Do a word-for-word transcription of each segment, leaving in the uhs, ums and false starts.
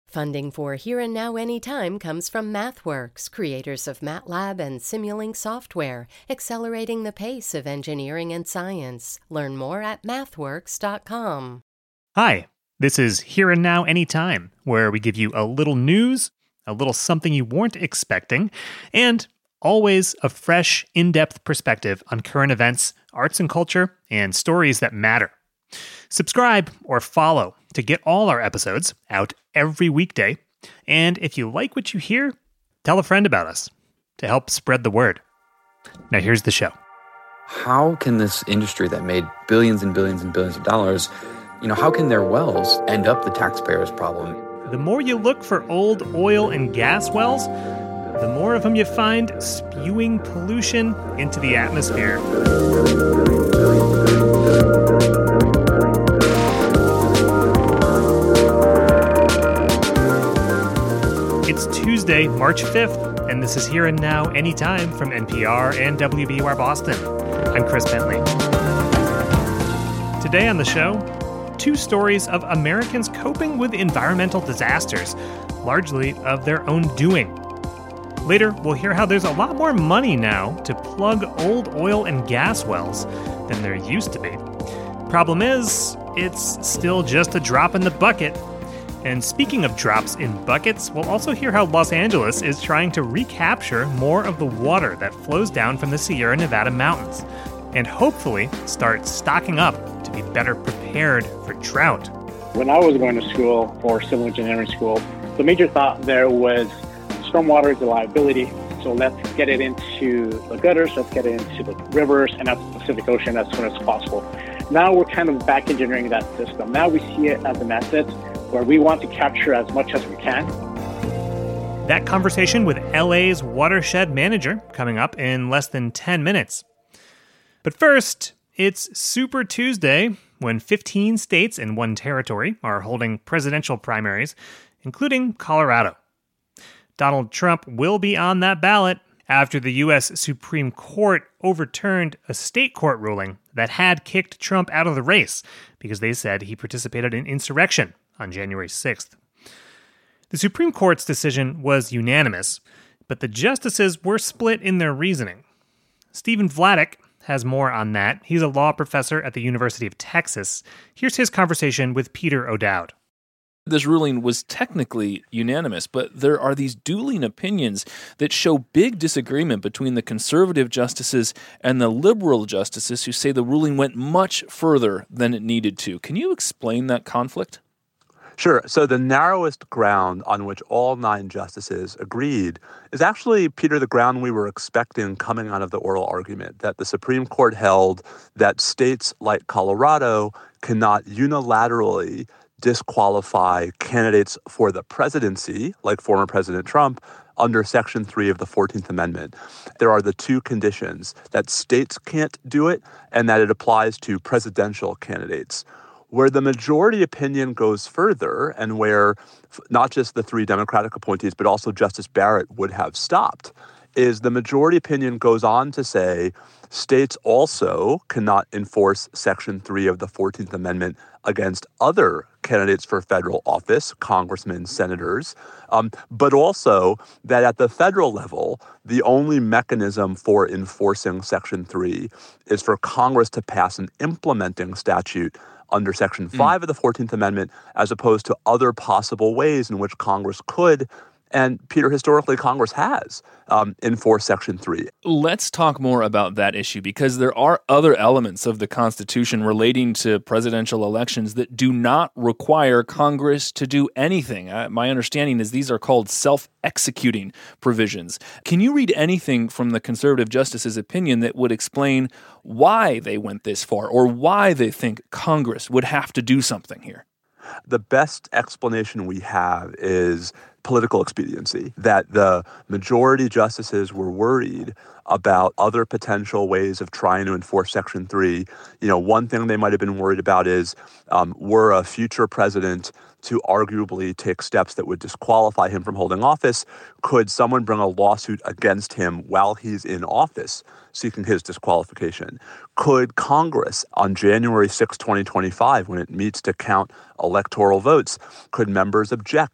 Funding for Here and Now Anytime comes from MathWorks, creators of MATLAB and Simulink software, accelerating the pace of engineering and science. Learn more at mathworks dot com. Hi, this is Here and Now Anytime, where we give you a little news, a little something you weren't expecting, and always a fresh, in-depth perspective on current events, arts and culture, and stories that matter. Subscribe or follow to get all our episodes out every weekday. And if you like what you hear, tell a friend about us to help spread the word. Now here's the show. How can this industry that made billions and billions and billions of dollars, you know, how can their wells end up the taxpayer's problem? The more you look for old oil and gas wells, the more of them you find spewing pollution into the atmosphere. It's Tuesday, March fifth, and this is Here and Now Anytime from N P R and W B U R Boston. I'm Chris Bentley. Today on the show, two stories of Americans coping with environmental disasters, largely of their own doing. Later, we'll hear how there's a lot more money now to plug old oil and gas wells than there used to be. Problem is, it's still just a drop in the bucket. And speaking of drops in buckets, we'll also hear how Los Angeles is trying to recapture more of the water that flows down from the Sierra Nevada mountains, and hopefully start stocking up to be better prepared for drought. When I was going to school for civil engineering school, the major thought there was stormwater is a liability, so let's get it into the gutters, let's get it into the rivers and out the Pacific Ocean as soon as possible. Now we're kind of back engineering that system. Now we see it as a method where we want to capture as much as we can. That conversation with L A's watershed manager coming up in less than ten minutes. But first, it's Super Tuesday, when fifteen states and one territory are holding presidential primaries, including Colorado. Donald Trump will be on that ballot after the U S Supreme Court overturned a state court ruling that had kicked Trump out of the race because they said he participated in insurrection on January sixth. The Supreme Court's decision was unanimous, but the justices were split in their reasoning. Stephen Vladeck has more on that. He's a law professor at the University of Texas. Here's his conversation with Peter O'Dowd. This ruling was technically unanimous, but there are these dueling opinions that show big disagreement between the conservative justices and the liberal justices who say the ruling went much further than it needed to. Can you explain that conflict? Sure. So the narrowest ground on which all nine justices agreed is actually, Peter, the ground we were expecting coming out of the oral argument, that the Supreme Court held that states like Colorado cannot unilaterally disqualify candidates for the presidency, like former President Trump, under Section three of the fourteenth Amendment. There are the two conditions, that states can't do it and that it applies to presidential candidates. Where the majority opinion goes further, and where not just the three Democratic appointees, but also Justice Barrett would have stopped, is the majority opinion goes on to say states also cannot enforce Section three of the fourteenth Amendment against other candidates for federal office, congressmen, senators, um, but also that at the federal level, the only mechanism for enforcing Section three is for Congress to pass an implementing statute under Section five mm. of the fourteenth Amendment, as opposed to other possible ways in which Congress could, and Peter, historically, Congress has um, enforced Section three. Let's talk more about that issue, because there are other elements of the Constitution relating to presidential elections that do not require Congress to do anything. Uh, my understanding is these are called self-executing provisions. Can you read anything from the conservative justice's opinion that would explain why they went this far, or why they think Congress would have to do something here? The best explanation we have is political expediency, that the majority justices were worried about other potential ways of trying to enforce Section three. You know, one thing they might have been worried about is, um, were a future president to arguably take steps that would disqualify him from holding office, could someone bring a lawsuit against him while he's in office seeking his disqualification? Could Congress, on January sixth, twenty twenty-five, when it meets to count electoral votes, could members object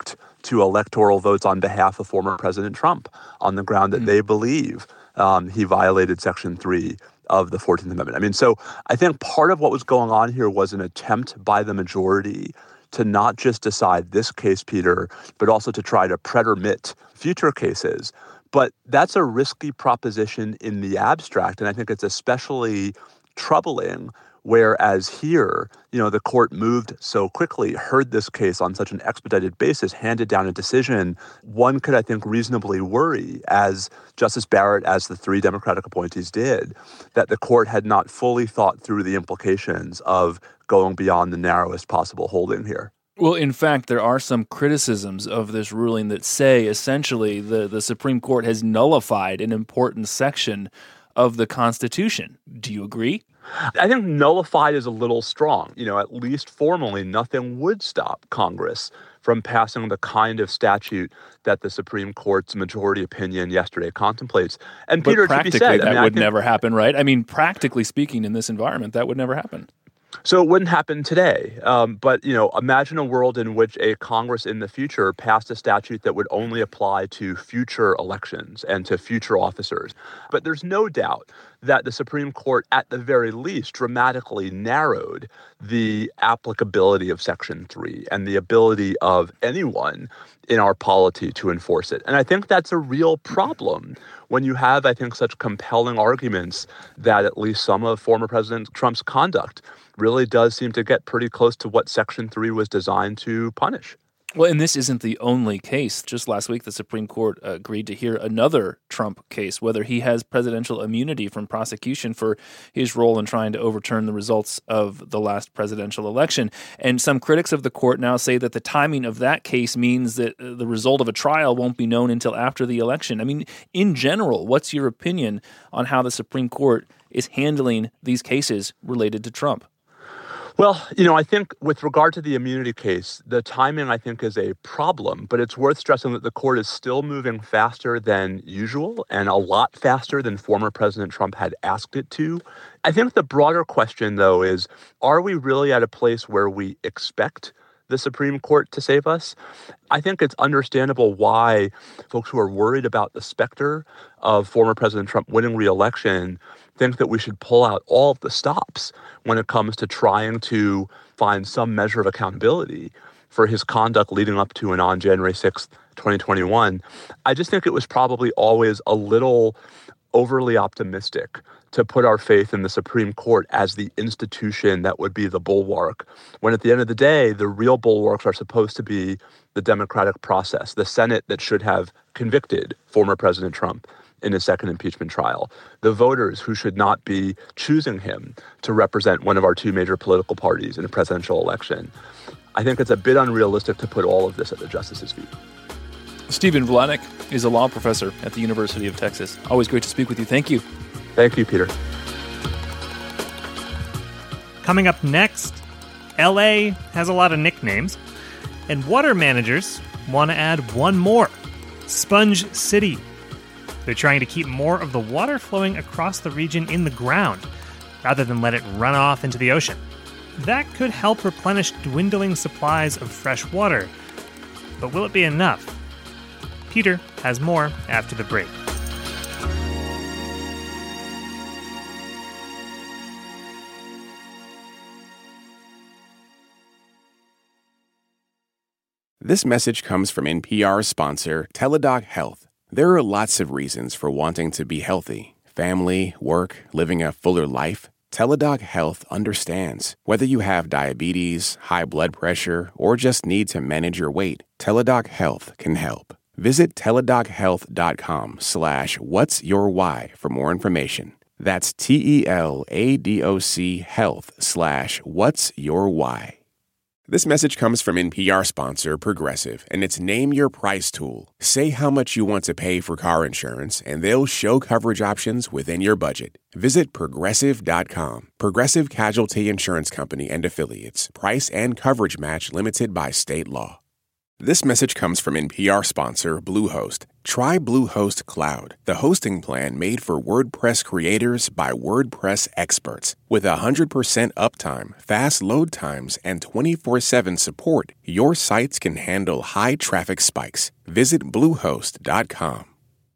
to electoral votes on behalf of former President Trump on the ground that mm. they believe um, he violated Section three of the fourteenth Amendment. I mean, so I think part of what was going on here was an attempt by the majority to not just decide this case, Peter, but also to try to pretermit future cases. But that's a risky proposition in the abstract, and I think it's especially troubling. Whereas here, you know, the court moved so quickly, heard this case on such an expedited basis, handed down a decision. One could, I think, reasonably worry, as Justice Barrett, as the three Democratic appointees did, that the court had not fully thought through the implications of going beyond the narrowest possible holding here. Well, in fact, there are some criticisms of this ruling that say, essentially, the, the Supreme Court has nullified an important section of the Constitution. Do you agree? I think nullified is a little strong. You know, at least formally, nothing would stop Congress from passing the kind of statute that the Supreme Court's majority opinion yesterday contemplates. And but Peter, practically, to be said, that I mean, would I think, never happen, right? I mean, practically speaking, in this environment, that would never happen. So it wouldn't happen today. Um, but, you know, imagine a world in which a Congress in the future passed a statute that would only apply to future elections and to future officers. But there's no doubt that the Supreme Court, at the very least, dramatically narrowed the applicability of Section three and the ability of anyone in our polity to enforce it. And I think that's a real problem when you have, I think, such compelling arguments that at least some of former President Trump's conduct really does seem to get pretty close to what Section three was designed to punish. Well, and this isn't the only case. Just last week, the Supreme Court agreed to hear another Trump case, whether he has presidential immunity from prosecution for his role in trying to overturn the results of the last presidential election. And some critics of the court now say that the timing of that case means that the result of a trial won't be known until after the election. I mean, in general, what's your opinion on how the Supreme Court is handling these cases related to Trump? Well, you know, I think with regard to the immunity case, the timing, I think, is a problem, but it's worth stressing that the court is still moving faster than usual and a lot faster than former President Trump had asked it to. I think the broader question, though, is, are we really at a place where we expect the Supreme Court to save us? I think it's understandable why folks who are worried about the specter of former President Trump winning re-election think that we should pull out all of the stops when it comes to trying to find some measure of accountability for his conduct leading up to and on January sixth, twenty twenty-one. I just think it was probably always a little overly optimistic to put our faith in the Supreme Court as the institution that would be the bulwark, when at the end of the day, the real bulwarks are supposed to be the democratic process, the Senate that should have convicted former President Trump in his second impeachment trial, the voters who should not be choosing him to represent one of our two major political parties in a presidential election. I think it's a bit unrealistic to put all of this at the justices' feet. Stephen Vladeck is a law professor at the University of Texas. Always great to speak with you. Thank you. Thank you, Peter. Coming up next, L A has a lot of nicknames, and water managers want to add one more, Sponge City. They're trying to keep more of the water flowing across the region in the ground, rather than let it run off into the ocean. That could help replenish dwindling supplies of fresh water. But will it be enough? Peter has more after the break. This message comes from N P R sponsor Teladoc Health. There are lots of reasons for wanting to be healthy. Family, work, living a fuller life. Teladoc Health understands. Whether you have diabetes, high blood pressure, or just need to manage your weight, Teladoc Health can help. Visit teladochealth.com slash what's your why for more information. That's T-E-L-A-D-O-C health slash what's your why. This message comes from N P R sponsor Progressive, and it's Name Your Price tool. Say how much you want to pay for car insurance, and they'll show coverage options within your budget. Visit Progressive dot com. Progressive Casualty Insurance Company and Affiliates. Price and coverage match limited by state law. This message comes from N P R sponsor Bluehost. Try Bluehost Cloud, the hosting plan made for WordPress creators by WordPress experts. With one hundred percent uptime, fast load times, and twenty-four seven support, your sites can handle high traffic spikes. Visit bluehost dot com.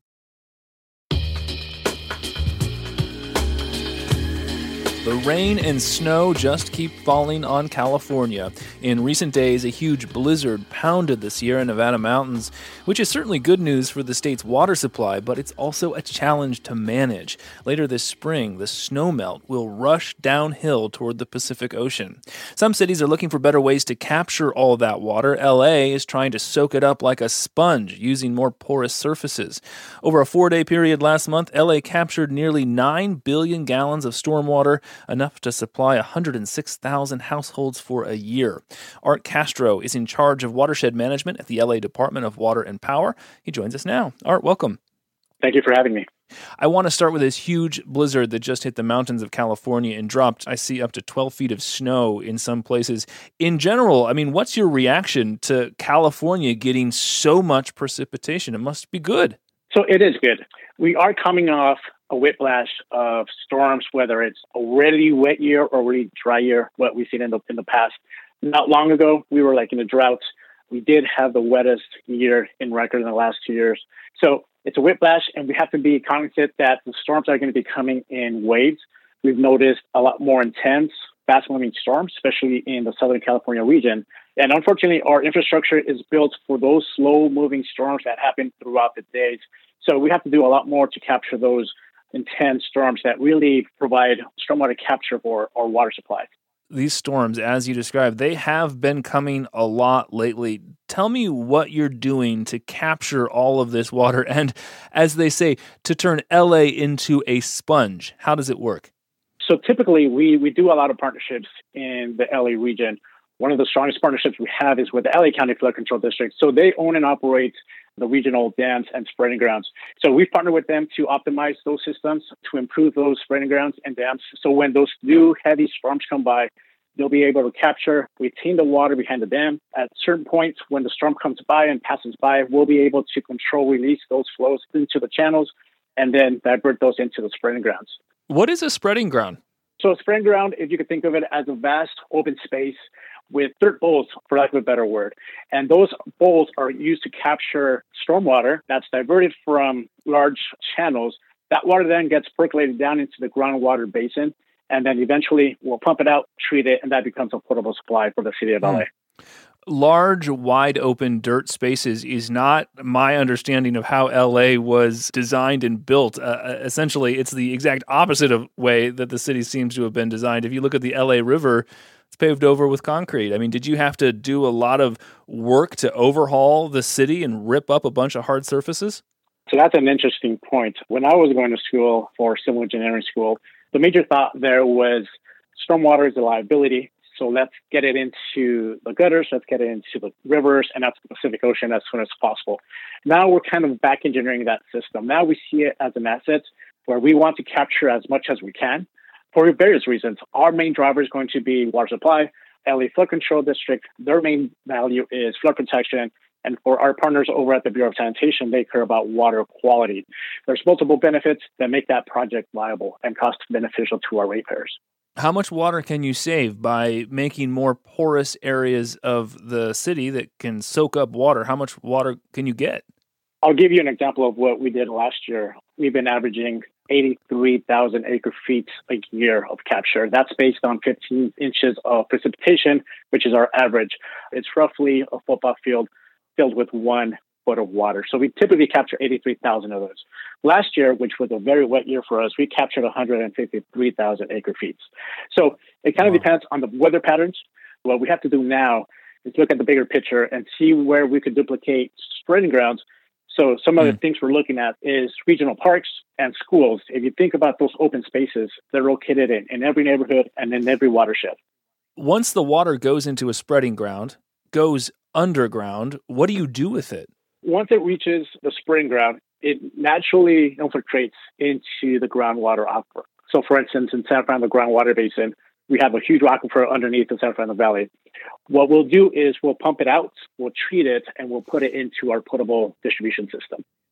The rain and snow just keep falling on California. In recent days, a huge blizzard pounded the Sierra Nevada mountains, which is certainly good news for the state's water supply, but it's also a challenge to manage. Later this spring, the snowmelt will rush downhill toward the Pacific Ocean. Some cities are looking for better ways to capture all that water. L A is trying to soak it up like a sponge, using more porous surfaces. Over a four-day period last month, L A captured nearly nine billion gallons of stormwater, enough to supply one hundred six thousand households for a year. Art Castro is in charge of watershed management at the L A Department of Water and Power. He joins us now. Art, welcome. Thank you for having me. I want to start with this huge blizzard that just hit the mountains of California and dropped, I see, up to twelve feet of snow in some places. In general, I mean, what's your reaction to California getting so much precipitation? It must be good. So it is good. We are coming off a whiplash of storms, whether it's already wet year or already dry year, what we've seen in the in the past. Not long ago, we were like in a drought. We did have the wettest year in record in the last two years. So it's a whiplash, and we have to be cognizant that the storms are going to be coming in waves. We've noticed a lot more intense, fast-moving storms, especially in the Southern California region. And unfortunately, our infrastructure is built for those slow-moving storms that happen throughout the days. So we have to do a lot more to capture those intense storms that really provide stormwater capture for our water supply. These storms, as you described, they have been coming a lot lately. Tell me what you're doing to capture all of this water and, as they say, to turn L A into a sponge. How does it work? So typically, we, we do a lot of partnerships in the L A region. One of the strongest partnerships we have is with the L A County Flood Control District. So they own and operate the regional dams and spreading grounds. So we've partnered with them to optimize those systems, to improve those spreading grounds and dams. So when those new heavy storms come by, they'll be able to capture, retain the water behind the dam. At certain points, when the storm comes by and passes by, we'll be able to control, release those flows into the channels, and then divert those into the spreading grounds. What is a spreading ground? So a spreading ground, if you could think of it as a vast open space with dirt bowls, for lack of a better word. And those bowls are used to capture stormwater that's diverted from large channels. That water then gets percolated down into the groundwater basin, and then eventually we'll pump it out, treat it, and that becomes a potable supply for the city of L A. Hmm. Large, wide open dirt spaces is not my understanding of how L A was designed and built. Uh, essentially, it's the exact opposite of way that the city seems to have been designed. If you look at the L A River, it's paved over with concrete. I mean, did you have to do a lot of work to overhaul the city and rip up a bunch of hard surfaces? So that's an interesting point. When I was going to school for civil engineering school, the major thought there was stormwater is a liability. So let's get it into the gutters, let's get it into the rivers, and that's the Pacific Ocean as soon as possible. Now we're kind of back engineering that system. Now we see it as an asset where we want to capture as much as we can for various reasons. Our main driver is going to be water supply. L A Flood Control District, their main value is flood protection. And for our partners over at the Bureau of Sanitation, they care about water quality. There's multiple benefits that make that project viable and cost beneficial to our ratepayers. How much water can you save by making more porous areas of the city that can soak up water? How much water can you get? I'll give you an example of what we did last year. We've been averaging eighty-three thousand acre feet a year of capture. That's based on fifteen inches of precipitation, which is our average. It's roughly a football field filled with one foot of water. So we typically capture eighty-three thousand of those. Last year, which was a very wet year for us, we captured one hundred fifty-three thousand acre feet. So it kind of wow. depends on the weather patterns. What we have to do now is look at the bigger picture and see where we could duplicate spreading grounds. So some of the mm. things we're looking at is regional parks and schools. If you think about those open spaces, they're located in, in every neighborhood and in every watershed. Once the water goes into a spreading ground, goes underground, what do you do with it? Once it reaches the spreading ground, it naturally infiltrates into the groundwater aquifer. So for instance, in San Fernando groundwater basin, we have a huge aquifer underneath the San Fernando Valley. What we'll do is we'll pump it out, we'll treat it, and we'll put it into our potable distribution system.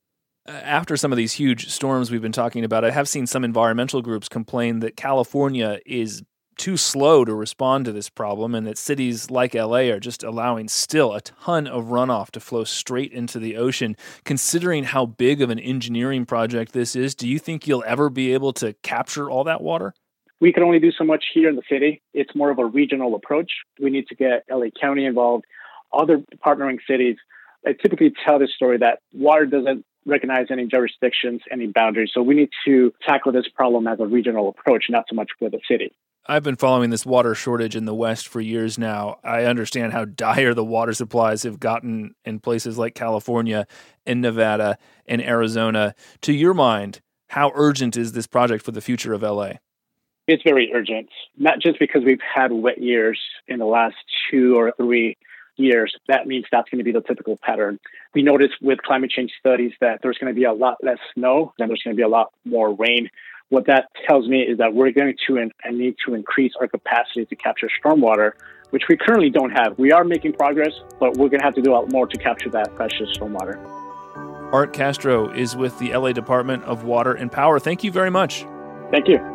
After some of these huge storms we've been talking about, I have seen some environmental groups complain that California is too slow to respond to this problem and that cities like L A are just allowing still a ton of runoff to flow straight into the ocean. Considering how big of an engineering project this is, do you think you'll ever be able to capture all that water? We can only do so much here in the city. It's more of a regional approach. We need to get L A County involved, other partnering cities. I typically tell this story that water doesn't recognize any jurisdictions, any boundaries. So we need to tackle this problem as a regional approach, not so much with the city. I've been following this water shortage in the West for years now. I understand how dire the water supplies have gotten in places like California and Nevada and Arizona. To your mind, how urgent is this project for the future of L A? It's very urgent, not just because we've had wet years in the last two or three years. That means that's going to be the typical pattern. We noticed with climate change studies that there's going to be a lot less snow, and there's going to be a lot more rain. What that tells me is that we're going to and need to increase our capacity to capture stormwater, which we currently don't have. We are making progress, but we're going to have to do a lot more to capture that precious stormwater. Art Castro is with the L A Department of Water and Power. Thank you very much. Thank you.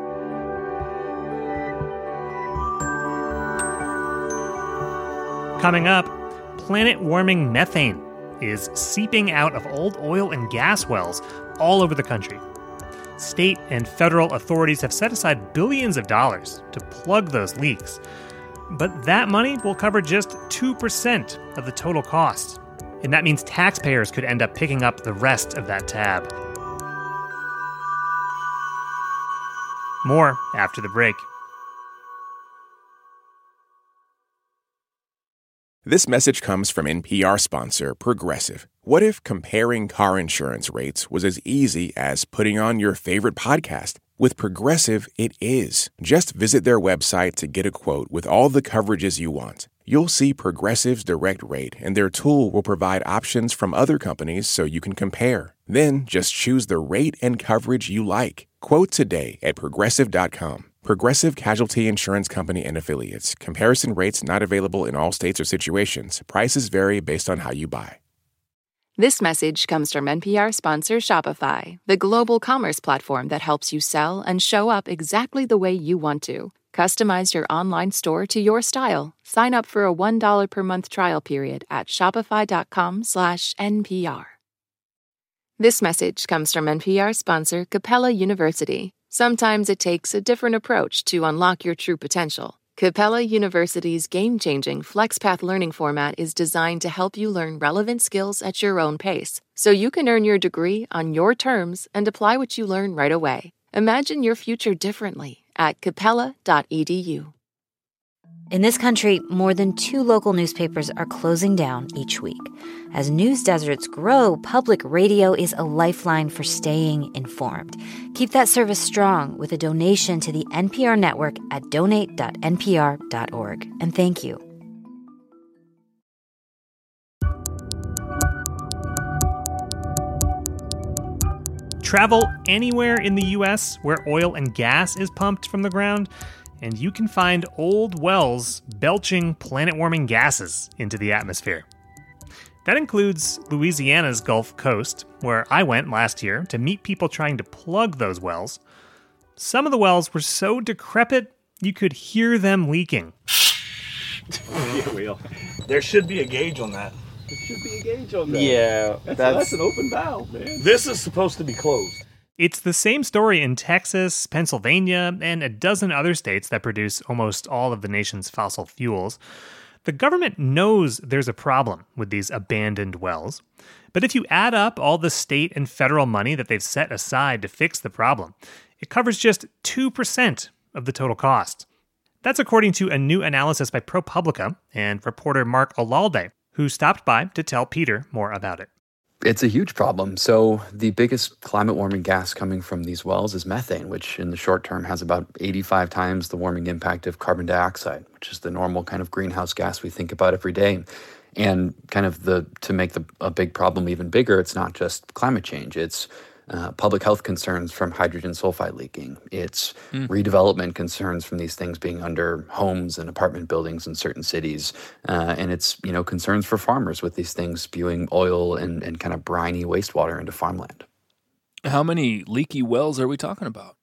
Coming up, planet-warming methane is seeping out of old oil and gas wells all over the country. State and federal authorities have set aside billions of dollars to plug those leaks. But that money will cover just two percent of the total cost. And that means taxpayers could end up picking up the rest of that tab. More after the break. This message comes from N P R sponsor Progressive. What if comparing car insurance rates was as easy as putting on your favorite podcast? With Progressive, it is. Just visit their website to get a quote with all the coverages you want. You'll see Progressive's direct rate, and their tool will provide options from other companies so you can compare. Then just choose the rate and coverage you like. Quote today at progressive dot com. Progressive Casualty Insurance Company and Affiliates. Comparison rates not available in all states or situations. Prices vary based on how you buy. This message comes from N P R sponsor Shopify, the global commerce platform that helps you sell and show up exactly the way you want to. Customize your online store to your style. Sign up for a one dollar per month trial period at shopify.com slash NPR. This message comes from N P R sponsor Capella University. Sometimes it takes a different approach to unlock your true potential. Capella University's game-changing FlexPath learning format is designed to help you learn relevant skills at your own pace, so you can earn your degree on your terms and apply what you learn right away. Imagine your future differently at capella dot e d u. In this country, more than two local newspapers are closing down each week. As news deserts grow, public radio is a lifeline for staying informed. Keep that service strong with a donation to the N P R network at donate dot n p r dot org. And thank you. Travel anywhere in the U S where oil and gas is pumped from the ground, and you can find old wells belching planet-warming gases into the atmosphere. That includes Louisiana's Gulf Coast, where I went last year to meet people trying to plug those wells. Some of the wells were so decrepit, you could hear them leaking. Yeah, well, there should be a gauge on that. There should be a gauge on that. Yeah, that's, that's, that's an open valve, man. This is supposed to be closed. It's the same story in Texas, Pennsylvania, and a dozen other states that produce almost all of the nation's fossil fuels. The government knows there's a problem with these abandoned wells. But if you add up all the state and federal money that they've set aside to fix the problem, it covers just two percent of the total cost. That's according to a new analysis by ProPublica and reporter Mark Olalde, who stopped by to tell Peter more about it. It's a huge problem. So the biggest climate warming gas coming from these wells is methane, which in the short term has about eighty-five times the warming impact of carbon dioxide, which is the normal kind of greenhouse gas we think about every day. And kind of the to make the a big problem even bigger, it's not just climate change. It's uh, public health concerns from hydrogen sulfide leaking. It's mm. redevelopment concerns from these things being under homes and apartment buildings in certain cities. Uh, and it's, you know, concerns for farmers with these things spewing oil and, and kind of briny wastewater into farmland. How many leaky wells are we talking about?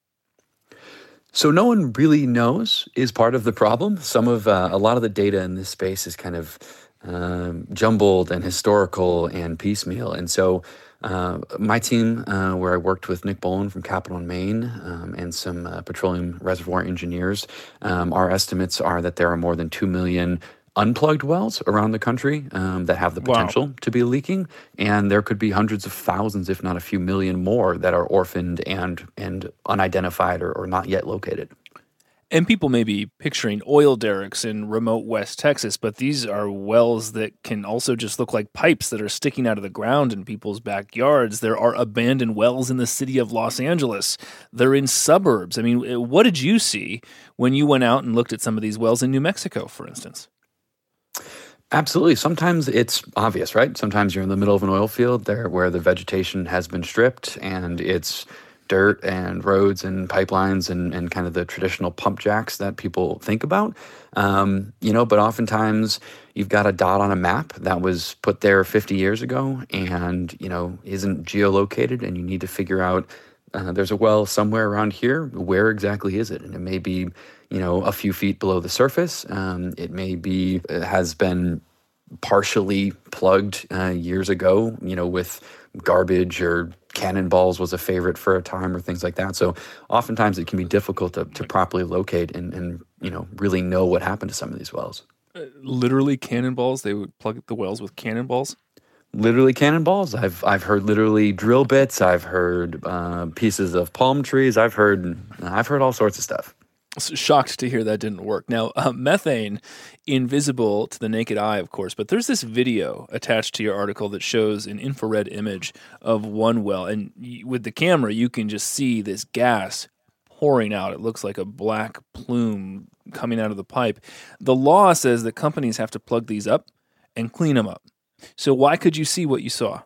So no one really knows is part of the problem. Some of uh, a lot of the data in this space is kind of um, jumbled and historical and piecemeal. And so uh, my team, uh, where I worked with Nick Boland from Capital in Maine um, and some uh, petroleum reservoir engineers, um, our estimates are that there are more than two million unplugged wells around the country um, that have the potential Wow. to be leaking, and there could be hundreds of thousands, if not a few million more, that are orphaned and and unidentified or, or not yet located. And people may be picturing oil derricks in remote West Texas, but these are wells that can also just look like pipes that are sticking out of the ground in people's backyards. There are abandoned wells in the city of Los Angeles. They're in suburbs. I mean, what did you see when you went out and looked at some of these wells in New Mexico, for instance? Absolutely. Sometimes it's obvious, right? Sometimes you're in the middle of an oil field there where the vegetation has been stripped and it's dirt and roads and pipelines and, and kind of the traditional pump jacks that people think about. Um, you know, but oftentimes you've got a dot on a map that was put there fifty years ago and, you know, isn't geolocated, and you need to figure out uh, there's a well somewhere around here. Where exactly is it? And it may be, you know, a few feet below the surface. Um, it may be, it has been partially plugged uh, years ago, you know, with garbage, or cannonballs was a favorite for a time, or things like that. So oftentimes it can be difficult to, to properly locate and, and, you know, really know what happened to some of these wells. Uh, literally cannonballs? They would plug the wells with cannonballs? Literally cannonballs. I've I've heard literally drill bits. I've heard uh, pieces of palm trees. I've heard I've heard all sorts of stuff. Shocked to hear that didn't work. Now, uh, methane, invisible to the naked eye, of course, but there's this video attached to your article that shows an infrared image of one well, and y- with the camera, you can just see this gas pouring out. It looks like a black plume coming out of the pipe. The law says that companies have to plug these up and clean them up. So why could you see what you saw?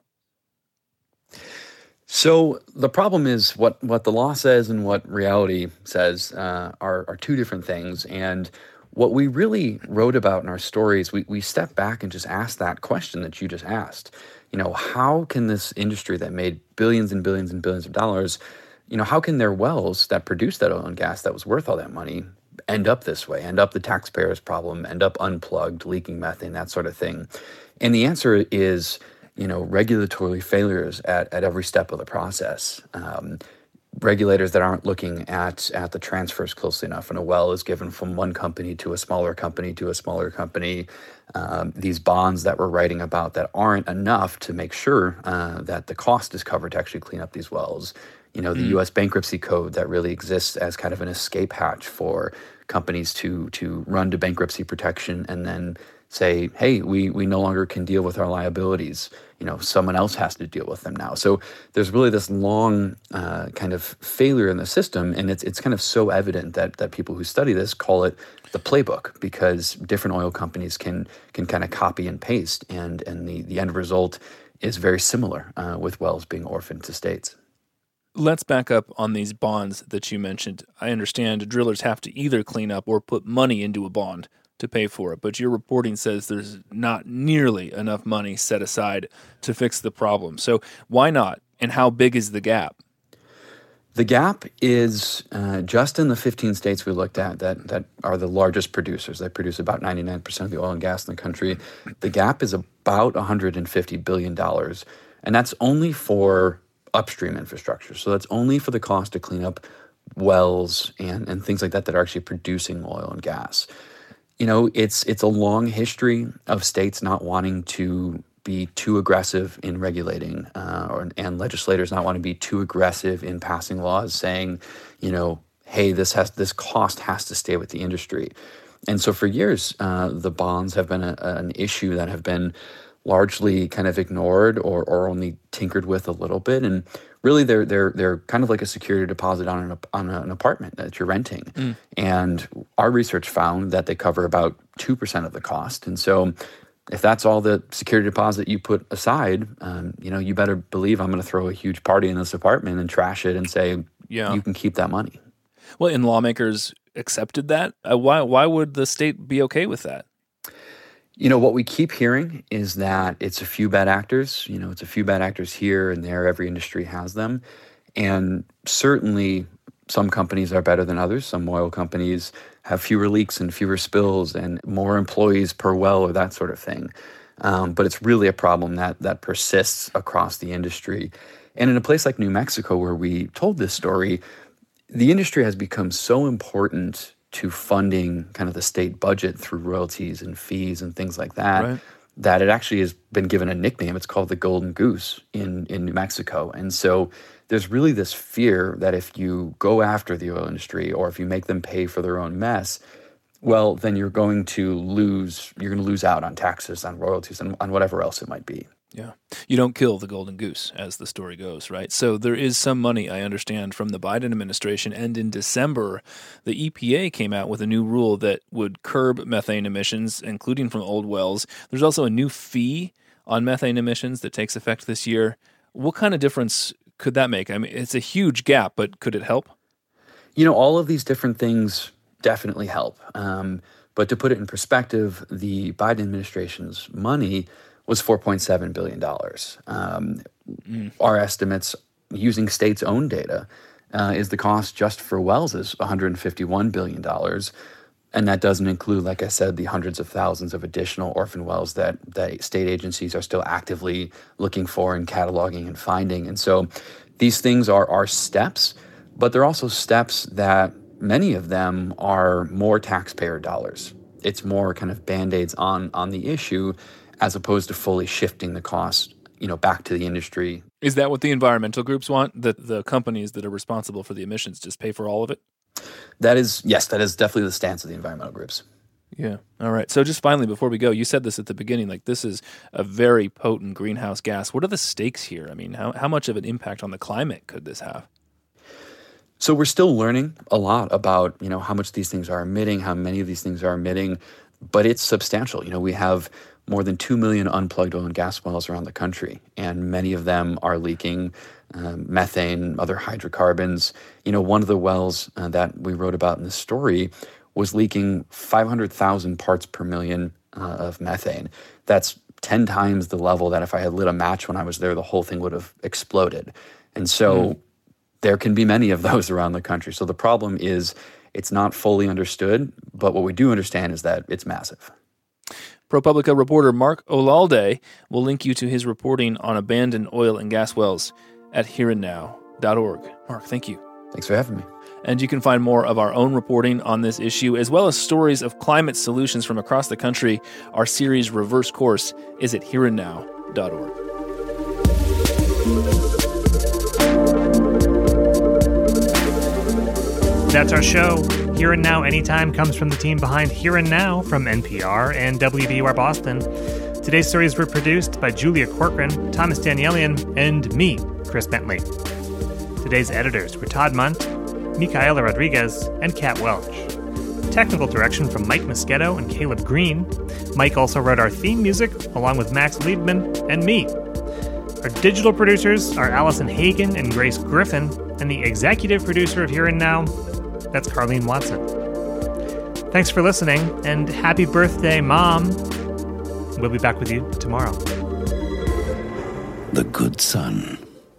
So the problem is what, what the law says and what reality says uh, are, are two different things. And what we really wrote about in our stories, we, we stepped back and just asked that question that you just asked. You know, how can this industry that made billions and billions and billions of dollars, you know, how can their wells that produced that oil and gas that was worth all that money end up this way, end up the taxpayer's problem, end up unplugged, leaking methane, that sort of thing? And the answer is, you know, regulatory failures at, at every step of the process. Um, regulators that aren't looking at at the transfers closely enough. And a well is given from one company to a smaller company to a smaller company. Um, these bonds that we're writing about that aren't enough to make sure uh, that the cost is covered to actually clean up these wells. You know, the mm. U S bankruptcy code that really exists as kind of an escape hatch for companies to to run to bankruptcy protection and then say, hey, we we no longer can deal with our liabilities. You know, someone else has to deal with them now. So there's really this long uh, kind of failure in the system, and it's it's kind of so evident that that people who study this call it the playbook, because different oil companies can can kind of copy and paste, and and the the end result is very similar uh, with wells being orphaned to states. Let's back up on these bonds that you mentioned. I understand drillers have to either clean up or put money into a bond to pay for it, but your reporting says there's not nearly enough money set aside to fix the problem. So why not? And how big is the gap? The gap is uh, just in the fifteen states we looked at that that are the largest producers. They produce about ninety-nine percent of the oil and gas in the country. The gap is about one hundred fifty billion dollars, and that's only for upstream infrastructure. So that's only for the cost to clean up wells and, and things like that that are actually producing oil and gas. You know, it's it's a long history of states not wanting to be too aggressive in regulating, uh, or, and legislators not wanting to be too aggressive in passing laws saying, you know, hey, this has this cost has to stay with the industry. And so for years, uh, the bonds have been a, an issue that have been largely kind of ignored or or only tinkered with a little bit. And really, they're they're they're kind of like a security deposit on an on an apartment that you're renting. Mm. And our research found that they cover about two percent of the cost. And so, if that's all the security deposit you put aside, um, you know, you better believe I'm going to throw a huge party in this apartment and trash it and say, yeah, you can keep that money. Well, and lawmakers accepted that. Uh, why why would the state be okay with that? You know, what we keep hearing is that it's a few bad actors. You know, it's a few bad actors here and there. Every industry has them. And certainly some companies are better than others. Some oil companies have fewer leaks and fewer spills and more employees per well or that sort of thing. Um, but it's really a problem that that persists across the industry. And in a place like New Mexico, where we told this story, the industry has become so important to funding kind of the state budget through royalties and fees and things like that, right, that it actually has been given a nickname. It's called the Golden Goose in, in New Mexico. And so there's really this fear that if you go after the oil industry or if you make them pay for their own mess, well, then you're going to lose, you're going to lose out on taxes, on royalties, and on whatever else it might be. Yeah. You don't kill the golden goose, as the story goes, right? So there is some money, I understand, from the Biden administration. And in December, the E P A came out with a new rule that would curb methane emissions, including from old wells. There's also a new fee on methane emissions that takes effect this year. What kind of difference could that make? I mean, it's a huge gap, but could it help? You know, all of these different things definitely help. Um, but to put it in perspective, the Biden administration's money was four point seven billion dollars. Um, mm. Our estimates, using states' own data, uh, is the cost just for wells is one hundred fifty-one billion dollars. And that doesn't include, like I said, the hundreds of thousands of additional orphan wells that, that state agencies are still actively looking for and cataloging and finding. And so these things are, are steps, but they're also steps that many of them are more taxpayer dollars. It's more kind of Band-Aids on, on the issue, as opposed to fully shifting the cost, you know, back to the industry. Is that what the environmental groups want? That the companies that are responsible for the emissions just pay for all of it? That is, yes, that is definitely the stance of the environmental groups. Yeah. All right. So just finally, before we go, you said this at the beginning, like this is a very potent greenhouse gas. What are the stakes here? I mean, how, how much of an impact on the climate could this have? So we're still learning a lot about, you know, how much these things are emitting, how many of these things are emitting, but it's substantial. You know, we have more than two million unplugged oil and gas wells around the country, and many of them are leaking um, methane, other hydrocarbons. You know, one of the wells uh, that we wrote about in the story was leaking five hundred thousand parts per million uh, of methane. That's ten times the level that if I had lit a match when I was there, the whole thing would have exploded. And so mm. there can be many of those around the country. So the problem is it's not fully understood, but what we do understand is that it's massive. ProPublica reporter Mark Olalde will link you to his reporting on abandoned oil and gas wells at here and now dot org. Mark, thank you. Thanks for having me. And you can find more of our own reporting on this issue, as well as stories of climate solutions from across the country. Our series Reverse Course is at here and now dot org. That's our show. Here and Now Anytime comes from the team behind Here and Now from N P R and W B U R Boston. Today's stories were produced by Julia Corcoran, Thomas Danielian, and me, Chris Bentley. Today's editors were Todd Munt, Micaela Rodriguez, and Kat Welch. Technical direction from Mike Moschetto and Caleb Green. Mike also wrote our theme music, along with Max Liebman and me. Our digital producers are Allison Hagen and Grace Griffin, and the executive producer of Here and Now, that's Carlene Watson. Thanks for listening, and happy birthday, Mom. We'll be back with you tomorrow. The Good Son.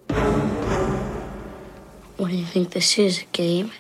What do you think this is, a game?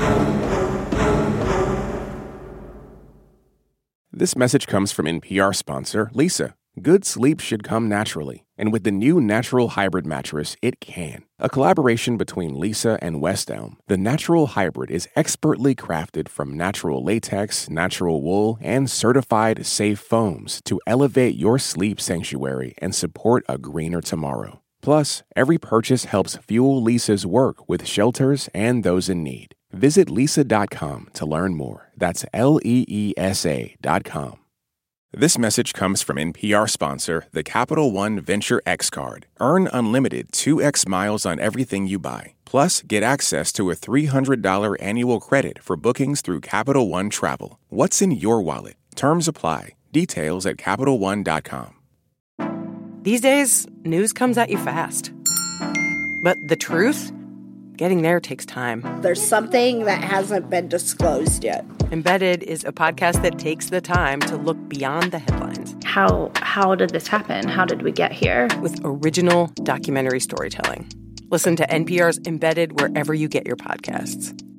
This message comes from N P R sponsor Leesa. Good sleep should come naturally, and with the new Natural Hybrid mattress, it can. A collaboration between Leesa and West Elm, the Natural Hybrid is expertly crafted from natural latex, natural wool, and certified safe foams to elevate your sleep sanctuary and support a greener tomorrow. Plus, every purchase helps fuel Leesa's work with shelters and those in need. Visit leesa dot com to learn more. That's L E E S A dot com. This message comes from N P R sponsor, the Capital One Venture X Card. Earn unlimited two x miles on everything you buy. Plus, get access to a three hundred dollars annual credit for bookings through Capital One Travel. What's in your wallet? Terms apply. Details at Capital One dot com. These days, news comes at you fast. But the truth? Getting there takes time. There's something that hasn't been disclosed yet. Embedded is a podcast that takes the time to look beyond the headlines. How how did this happen? How did we get here? With original documentary storytelling. Listen to N P R's Embedded wherever you get your podcasts.